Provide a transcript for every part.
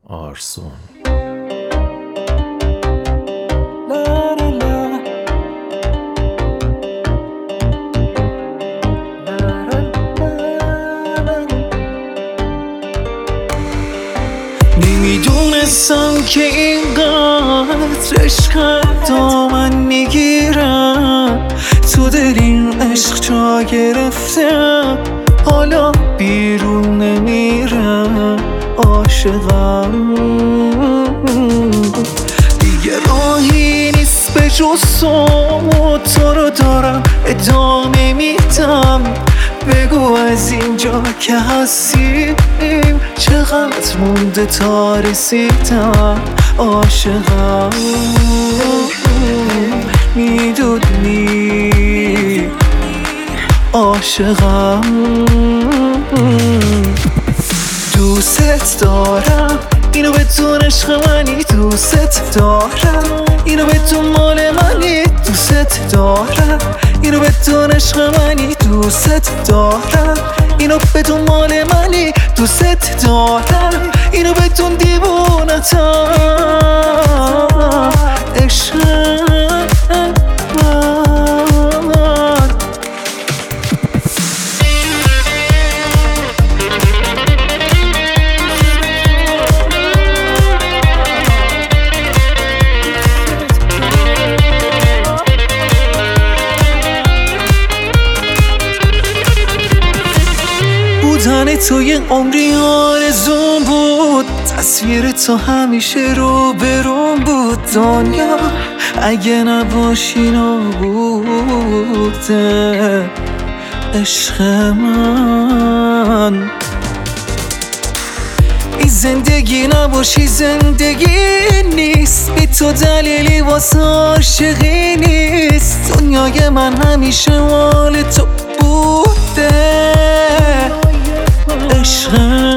آرسون. نمیدونستم که اینقدر عشقم دامن میگیرم، تو دل این عشق جا گرفتم، حالا بیرون نمیرم. عاشقم دیگه راهی نیست به جز تو رو دارم ادامه میدم. بگو از اینجا که هستیم چقدر مونده تا رسیدم. عاشقم میدونی، عاشقم دوست دارم، اینو بدون عشق منی. دوست دارم، اینو بدون مال منی. دوست دارم، اینو بدون عشق منی. دوست دارم، اینو بدون مال منی. دوست دارم، اینو بدون دیوونتم. عشق من بودن تو یه عمری آرزون بود، تصویر تو همیشه رو برون بود. دنیا اگه نباشی نبوده عشق من. این زندگی نباشی زندگی نیست، بی تو دلیلی واسه عاشقی نیست. دنیای من همیشه مال تو بوده عشق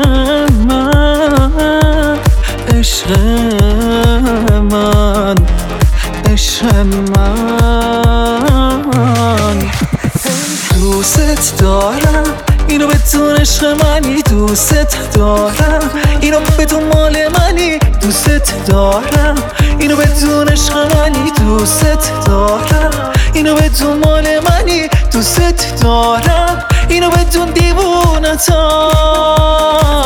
من، عشق من، عشق من. دوست دارم، اینو بدون عشق منی. دوست دارم، اینو بدون مال منی. دوست دارم، اینو بدون عشق منی. دوست دارم، اینو بدون مال منی. دوست دارم، اینو بدون دیوونتم.